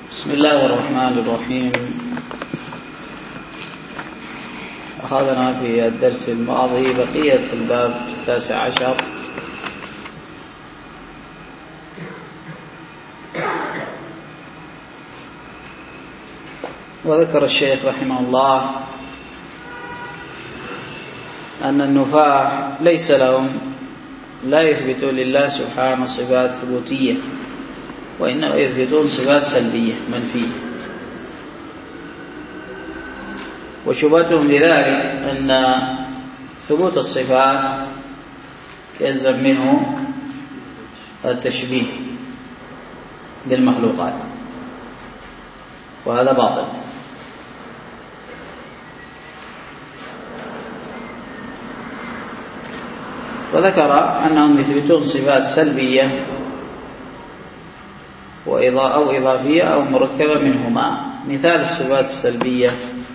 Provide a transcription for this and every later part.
بسم الله الرحمن الرحيم. أخذنا في الدرس الماضي بقية الباب 19 وذكر الشيخ رحمه الله أن النفاة ليس لهم لا يثبتون لله سبحانه صفات ثبوتية، وإنما يثبتون صفات سلبية منفية. وشبهتهم بذلك أن ثبوت الصفات يلزم منه التشبيه بالمخلوقات، وهذا باطل. وذكر أنهم يثبتون صفات سلبية أو إضافية أو مركبة منهما. مثال الصفات السلبية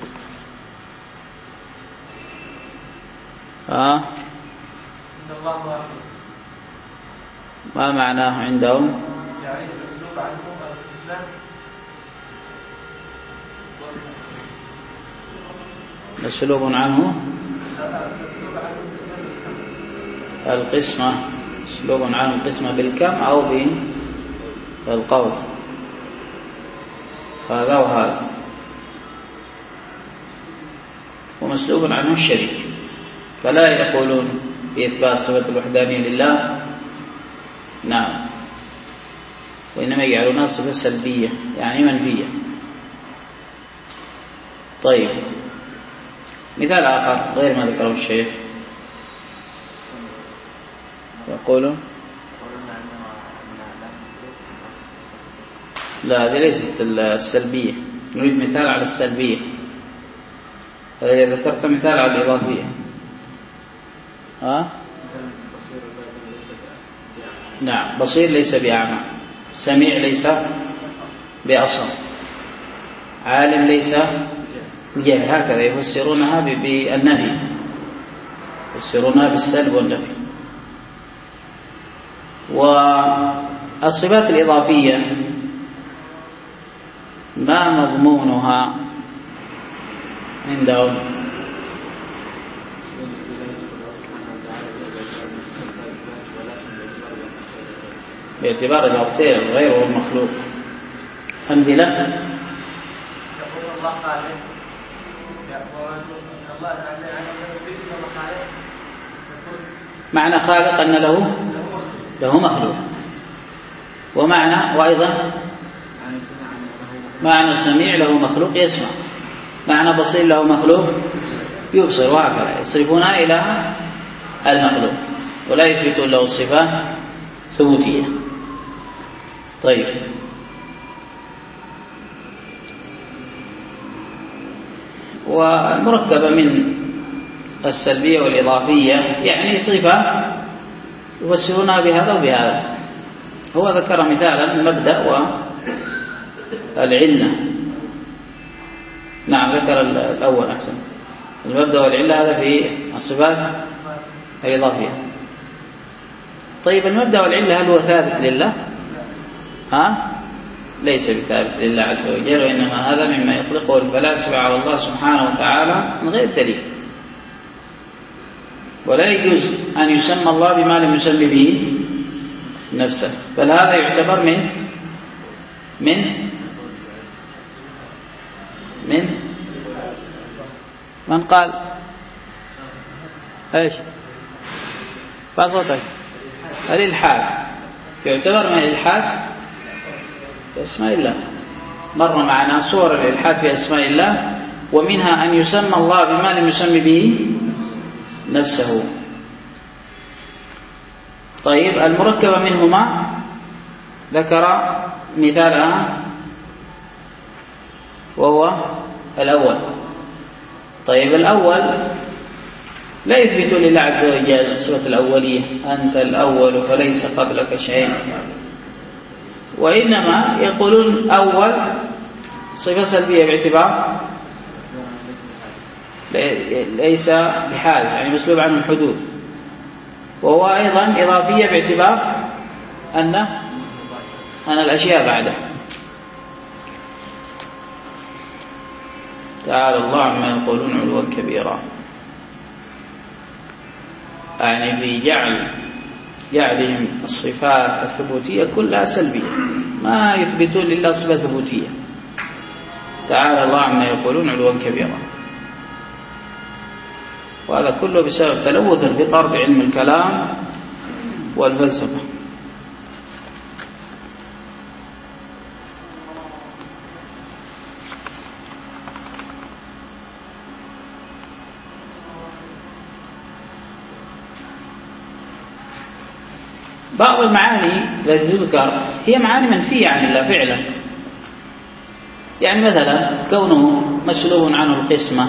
ما معناه عندهم؟ يعني الأسلوب عنهم الإسلام، مسلوب عنه القسمة، مسلوب عنه القسمة بالكم أو بالقول، هذا وهذا. ومسلوب عنه الشريك، فلا يقولون بإثبات صفة الوحدانية لله، نعم، وإنما يجعلونها صفة سلبية يعني منفية. طيب، مثال آخر غير ما ذكره الشيخ، يقولون لا، هذه ليست السلبية، نريد مثال على السلبية. فإذا ذكرت مثال على الإضافية نعم، بصير ليس بأعمى، سميع ليس بأصم، عالم ليس بجهل، هكذا يفسرونها بالنفي، يفسرونها بالسلب والنفي. والصفات الإضافية ما مضمونها عندهم؟ باعتبار الأبطال غيره المخلوق. أمثلة؟ يقول الله خالق، معنى خالق أن له مخلوق، ومعنى وأيضا معنى سميع له مخلوق يسمع، معنى بصير له مخلوق يبصر، وهكذا يصرفونها إلى المخلوق ولا يثبتون له صفة ثبوتية. طيب، والمركبة من السلبية والإضافية يعني صفة يفسرونها بهذا وبهذا. هو ذكر مثالا المبدأ والعلة، نعم ذكر الأول أحسن، المبدأ والعلة هذا في الصفات الإضافية. طيب، المبدأ والعلة هل هو ثابت لله؟ ليس بثابت لله عز وجل، وإنما هذا مما يطلقه الفلاسفة على الله سبحانه وتعالى من غير دليل. ولا يجوز أن يسمى الله بما لم يسمي به نفسه، بل هذا يعتبر من قال ايش بصوتك؟ الإلحاد، يعتبر من الإلحاد في أسماء الله. مر معنا صور الإلحاد في أسماء الله، ومنها أن يسمى الله بما لم يسمي به نفسه. طيب، المركبة منهما ذكر مثالها وهو الأول. طيب، الأول لا يثبت لله عز وجل صفة الأولية، أنت الأول فليس قبلك شيء، وإنما يقولون أول صفة سلبية باعتبار ليس بحال، يعني مسلوب عنه الحدود، وهو أيضا إضافية باعتبار أن الأشياء بعده. تعالى الله عما يقولون علوا كبيرا، يعني في جعلهم الصفات الثبوتية كلها سلبية، ما يثبتون لله صفة ثبوتية. تعالى الله عما يقولون علوا كبيرا، وهذا كله بسبب تلوث الفطر بعلم الكلام والفلسفة. بعض المعاني التي تذكر هي معاني منفية عن الله فعلا، يعني مثلا كونه مسلوب عنه القسمة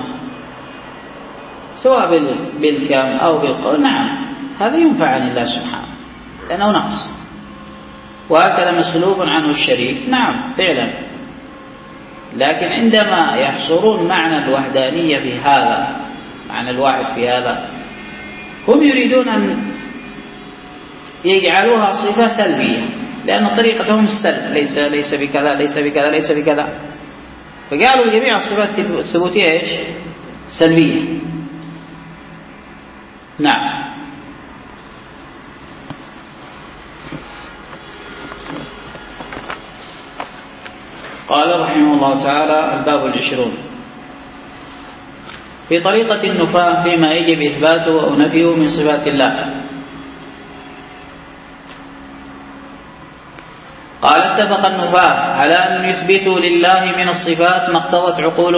سواء بالكم أو بالقول، نعم هذا ينفع عن الله سبحانه لأنه نقص. وهكذا مسلوب عنه الشريك، نعم فعلا، لكن عندما يحصرون معنى الوحدانية في هذا، معنى الواحد في هذا، هم يريدون أن يجعلوها صفة سلبية، لأن طريقتهم السلب، ليس بكذا ليس بكذا ليس بكذا، فقالوا جميع الصفات الثبوتية ايش؟ سلبية. نعم. قال رحمه الله تعالى: الباب 20 في طريقة النفاة فيما يجب إثباته أو نفيه من صفات الله. قال: اتفق النفاة على أن يثبتوا لله من الصفات ما اقتضت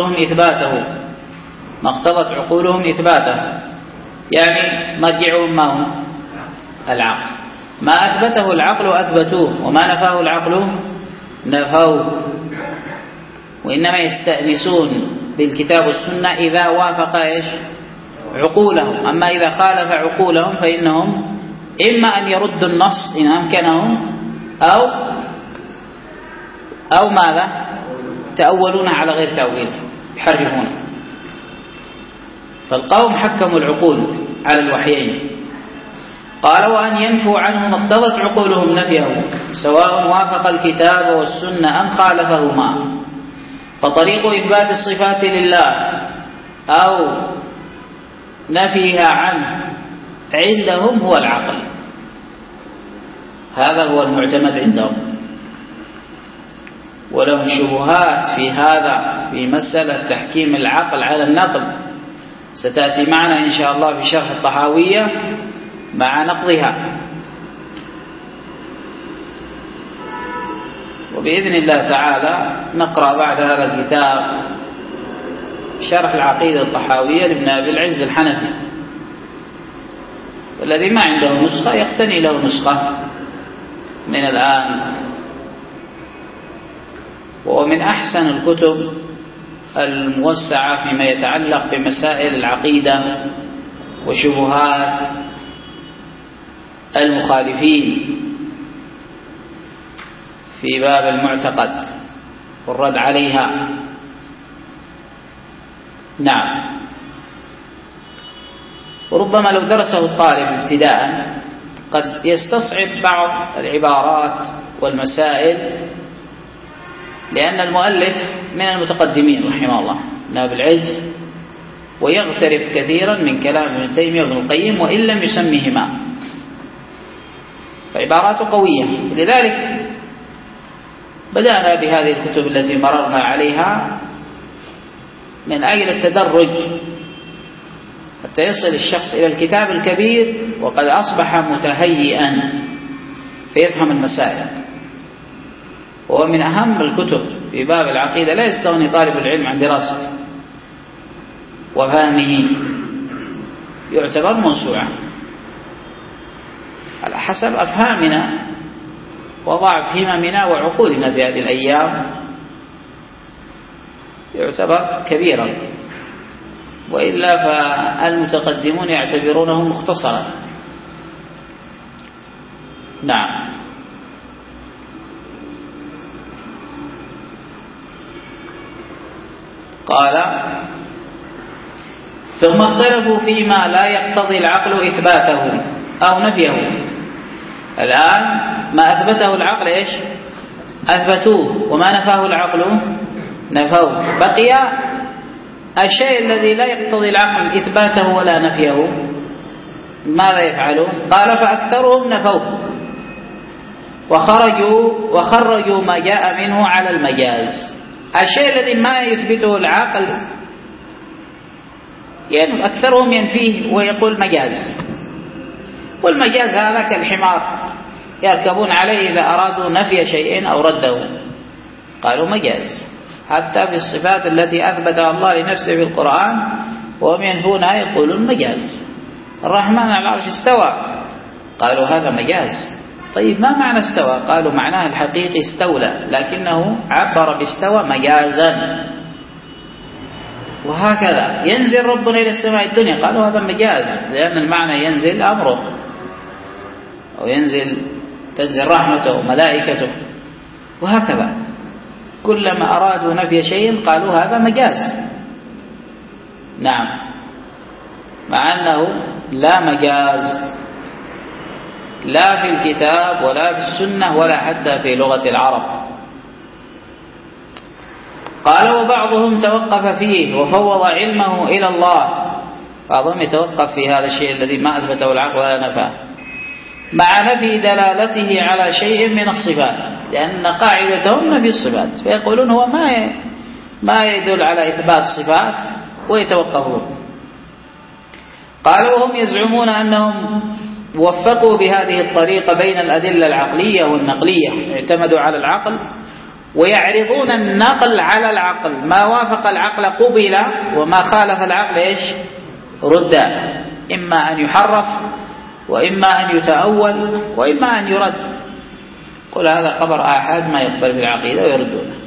عقولهم إثباته، يعني مرجعهم ما هو العقل، ما أثبته العقل أثبتوه، وما نفاه العقل نفوه، وإنما يستأنسون بالكتاب والسنة إذا وافق إيش؟ عقولهم. أما إذا خالف عقولهم فإنهم إما أن يردوا النص إن أمكنهم، أو ماذا؟ تأولون على غير تأويل، يحرفون. فالقوم حكموا العقول على الوحيين. قال: وأن ينفوا عنه ما اقتضت عقولهم نفيه، سواء وافق الكتاب والسنة أم خالفهما. فطريق إثبات الصفات لله أو نفيها عنه عندهم هو العقل، هذا هو المعتمد عندهم. ولهم شبهات في هذا في مسألة تحكيم العقل على النقل، ستأتي معنا إن شاء الله في شرح الطحاوية مع نقضها. وبإذن الله تعالى نقرأ بعد هذا الكتاب شرح العقيدة الطحاوية لابن أبي العز الحنفي، والذي ما عنده نسخة يقتني له نسخة من الآن. وهو من أحسن الكتب الموسعة فيما يتعلق بمسائل العقيدة وشبهات المخالفين في باب المعتقد والرد عليها. نعم. وربما لو درسه الطالب ابتداء قد يستصعب بعض العبارات والمسائل، لأن المؤلف من المتقدمين رحمه الله ابن أبي العز، ويغترف كثيرا من كلام ابن تيمية وابن القيم وإن لم يسميهما، فعباراته قوية. لذلك بدأنا بهذه الكتب التي مررنا عليها من أجل التدرج حتى يصل الشخص إلى الكتاب الكبير وقد أصبح متهيئا فيفهم المسائل. وهو من أهم الكتب في باب العقيدة، لا يستغني طالب العلم عن دراسته وفهمه، يعتبر موسوعة على حسب أفهامنا وضعف هممنا وعقولنا في هذه الأيام، يعتبر كبيرا، وإلا فالمتقدمون يعتبرونه مختصرا. نعم. قال: ثم اختلفوا فيما لا يقتضي العقل إثباته أو نفيه. الآن ما أثبته العقل إيش؟ أثبتوه، وما نفاه العقل نفوه. بقي الشيء الذي لا يقتضي العقل إثباته ولا نفيه ماذا يفعلون؟ قال فأكثرهم نفوه وخرجوا ما جاء منه على المجاز. الشيء الذي ما يثبته العقل يعني أكثرهم ينفيه ويقول مجاز، والمجاز هذا كالحمار يركبون عليه إذا أرادوا نفي شيء أو رده قالوا مجاز. حتى في الصفات التي أثبتها الله لنفسه في القرآن وهم ينفونها يقولون مجاز. الرحمن على العرش استوى قالوا هذا مجاز. طيب ما معنى استوى؟ قالوا معناه الحقيقي استولى، لكنه عبر باستوى مجازا. وهكذا ينزل ربنا إلى السماء الدنيا قالوا هذا مجاز، لأن المعنى ينزل أمره أو تنزل رحمته وملائكته، وهكذا كلما أرادوا نفي شيء قالوا هذا مجاز. نعم، مع أنه لا مجاز لا في الكتاب ولا في السنة ولا حتى في لغة العرب. قال وبعضهم توقف فيه وفوض علمه إلى الله، بعضهم يتوقف في هذا الشيء الذي ما أثبته العقل ولا نفاه مع نفي دلالته على شيء من الصفات، لأن قاعدتهم نفي الصفات، فيقولون هو ما يدل على إثبات الصفات ويتوقفون. قال وهم يزعمون أنهم وفقوا بهذه الطريقة بين الأدلة العقلية والنقلية، اعتمدوا على العقل ويعرضون النقل على العقل، ما وافق العقل قبل وما خالف العقل رد، إما أن يحرف وإما أن يتأول وإما أن يرد. قل هذا خبر آحاد ما يقبل بالعقيدة ويردونه.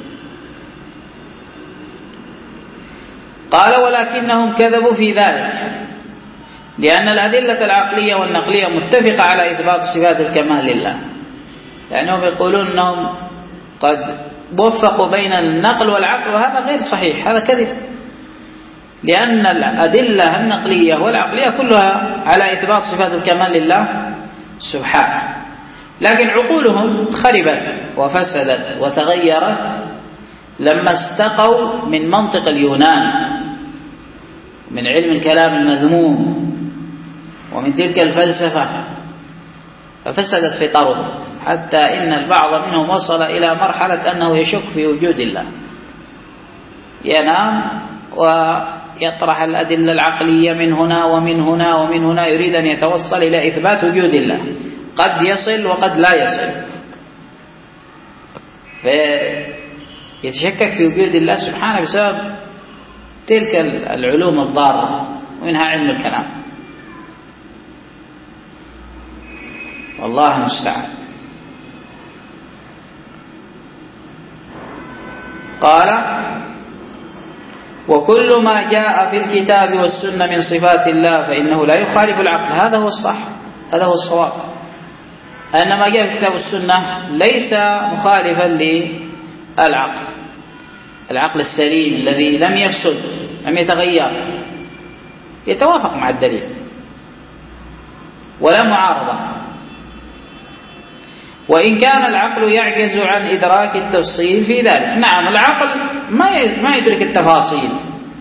قال ولكنهم كذبوا في ذلك، لأن الأدلة العقلية والنقلية متفقة على إثبات صفات الكمال لله، لأنهم يقولون أنهم قد وفقوا بين النقل والعقل، وهذا غير صحيح، هذا كذب، لأن الأدلة النقلية والعقلية كلها على إثبات صفات الكمال لله سبحانه، لكن عقولهم خربت وفسدت وتغيرت لما استقوا من منطق اليونان، من علم الكلام المذموم ومن تلك الفلسفة، ففسدت فطرهم، حتى إن البعض منهم وصل إلى مرحلة أنه يشك في وجود الله، ينام ويطرح الأدلة العقلية من هنا ومن هنا ومن هنا، يريد أن يتوصل إلى إثبات وجود الله، قد يصل وقد لا يصل، فيتشكك في وجود الله سبحانه بسبب تلك العلوم الضارة، ومنها علم الكلام، والله المستعان. قال وكل ما جاء في الكتاب والسنة من صفات الله فإنه لا يخالف العقل، هذا هو الصح، هذا هو الصواب، أن ما جاء في الكتاب والسنة ليس مخالفا للعقل، العقل السليم الذي لم يفسد لم يتغير، يتوافق مع الدليل ولا معارضة. وإن كان العقل يعجز عن إدراك التفصيل في ذلك، نعم العقل ما يدرك التفاصيل،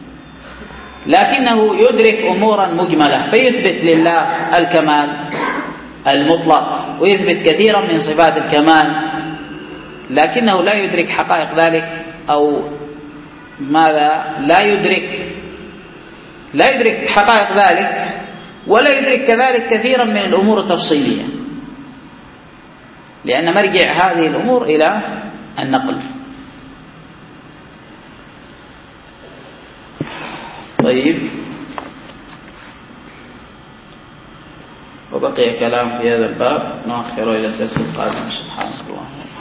لكنه يدرك أمورا مجملة، فيثبت لله الكمال المطلق ويثبت كثيرا من صفات الكمال، لكنه لا يدرك حقائق ذلك، أو ماذا لا يدرك حقائق ذلك، ولا يدرك كذلك كثيرا من الأمور التفصيلية، لأن مرجع هذه الأمور إلى النقل. طيب، وبقي كلام في هذا الباب نؤخره إلى الدرس القادم. سبحانك اللهم